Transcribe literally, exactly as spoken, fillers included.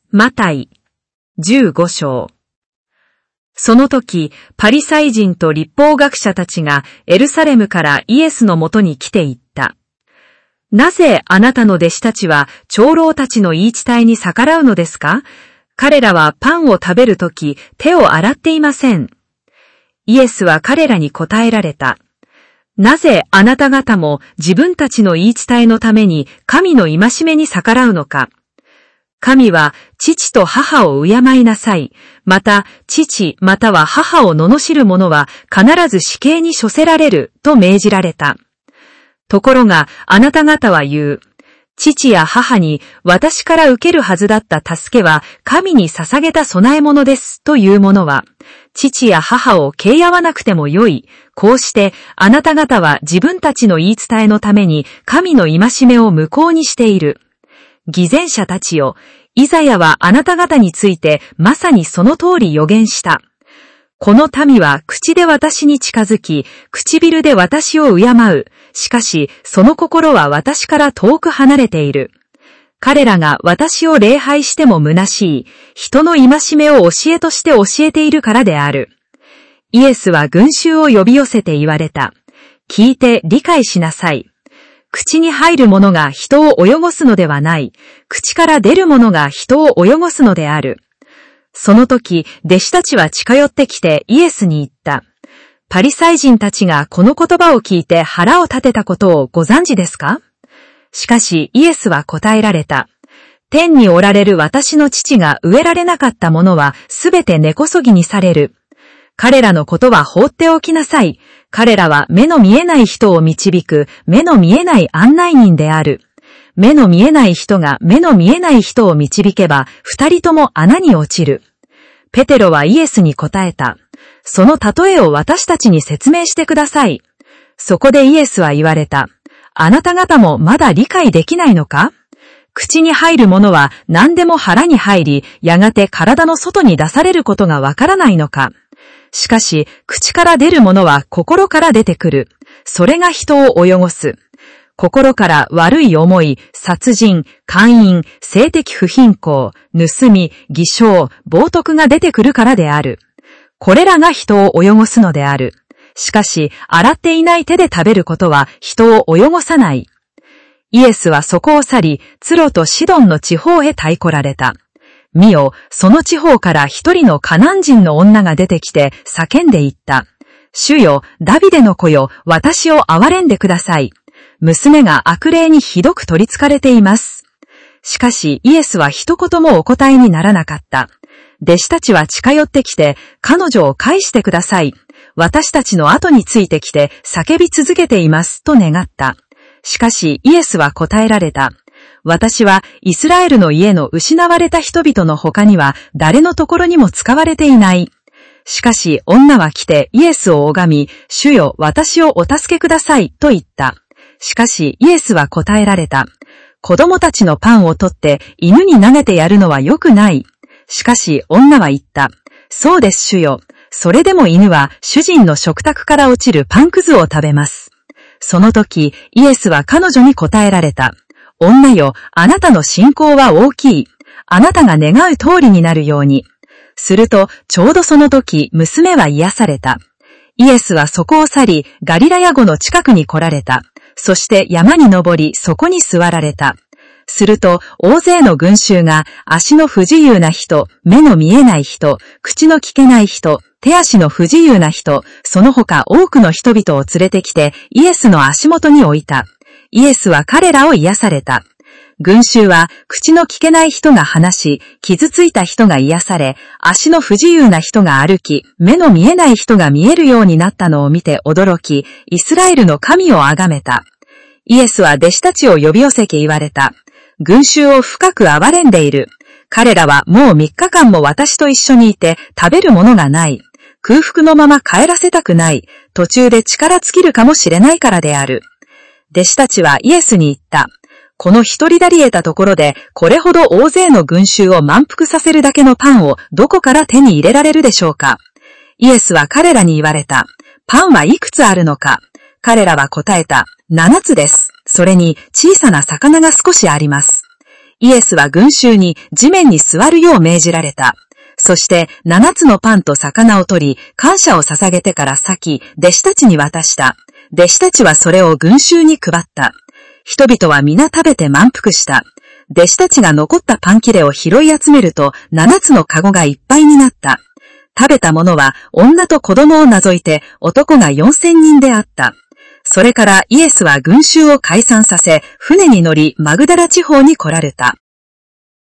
マタイ、じゅうご章。その時、パリサイ人と律法学者たちがエルサレムからイエスのもとに来て言った。なぜあなたの弟子たちは長老たちの言い伝えに逆らうのですか？彼らはパンを食べるとき手を洗っていません。イエスは彼らに答えられた。なぜあなた方も自分たちの言い伝えのために神の戒めに逆らうのか？神は父と母を敬いなさい。また父または母を罵る者は必ず死刑に処せられると命じられた。ところがあなた方は言う。父や母に私から受けるはずだった助けは神に捧げた供え物ですという者は、父や母を敬わなくてもよい。こうしてあなた方は自分たちの言い伝えのために神の戒めを無効にしている。偽善者たちよ、イザヤはあなた方についてまさにその通り予言した。この民は口で私に近づき、唇で私を敬う。しかし、その心は私から遠く離れている。彼らが私を礼拝しても虚しい、人の戒めを教えとして教えているからである。イエスは群衆を呼び寄せて言われた。聞いて理解しなさい。口に入るものが人を泳ごすのではない。口から出るものが人を泳ごすのである。その時、弟子たちは近寄ってきてイエスに言った。パリサイ人たちがこの言葉を聞いて腹を立てたことをご存知ですか？しかしイエスは答えられた。天におられる私の父が植えられなかったものはすべて根こそぎにされる。彼らのことは放っておきなさい。彼らは目の見えない人を導く目の見えない案内人である。目の見えない人が目の見えない人を導けば二人とも穴に落ちる。ペテロはイエスに答えた。その例えを私たちに説明してください。そこでイエスは言われた。あなた方もまだ理解できないのか？口に入るものは何でも腹に入り、やがて体の外に出されることがわからないのか？しかし、口から出るものは心から出てくる。それが人を泳ごす。心から悪い思い、殺人、姦淫、性的不貧困、盗み、偽証、冒涜が出てくるからである。これらが人を泳ごすのである。しかし、洗っていない手で食べることは人を泳ごさない。イエスはそこを去り、ツロとシドンの地方へ退こられた。見よ、その地方から一人のカナン人の女が出てきて叫んで言った。主よ、ダビデの子よ、私を憐れんでください。娘が悪霊にひどく取り憑かれています。しかしイエスは一言もお答えにならなかった。弟子たちは近寄ってきて、彼女を返してください。私たちの後についてきて叫び続けていますと願った。しかしイエスは答えられた。私はイスラエルの家の失われた人々の他には誰のところにも使われていない。しかし女は来てイエスを拝み、主よ、私をお助けくださいと言った。しかしイエスは答えられた。子供たちのパンを取って犬に投げてやるのは良くない。しかし女は言った。そうです主よ。それでも犬は主人の食卓から落ちるパンくずを食べます。その時イエスは彼女に答えられた。女よ、あなたの信仰は大きい。あなたが願う通りになるように。すると、ちょうどその時、娘は癒された。イエスはそこを去り、ガリラヤ湖の近くに来られた。そして山に登り、そこに座られた。すると、大勢の群衆が、足の不自由な人、目の見えない人、口の聞けない人、手足の不自由な人、その他多くの人々を連れてきて、イエスの足元に置いた。イエスは彼らを癒された。群衆は口の聞けない人が話し、傷ついた人が癒され、足の不自由な人が歩き、目の見えない人が見えるようになったのを見て驚き、イスラエルの神を崇めた。イエスは弟子たちを呼び寄せて言われた。群衆を深く憐れんでいる。彼らはもう三日間も私と一緒にいて食べるものがない。空腹のまま帰らせたくない。途中で力尽きるかもしれないからである。弟子たちはイエスに言った。この一人だり得たところで、これほど大勢の群衆を満腹させるだけのパンをどこから手に入れられるでしょうか。イエスは彼らに言われた。パンはいくつあるのか。彼らは答えた。七つです。それに小さな魚が少しあります。 イエスは群衆に地面に座るよう命じられた。そして七つのパンと魚を取り、感謝を捧げてから裂き、弟子たちに渡した。弟子たちはそれを群衆に配った。人々は皆食べて満腹した。弟子たちが残ったパン切れを拾い集めると、七つのカゴがいっぱいになった。食べたものは女と子供を除いて男が四千人であった。それからイエスは群衆を解散させ、船に乗りマグダラ地方に来られた。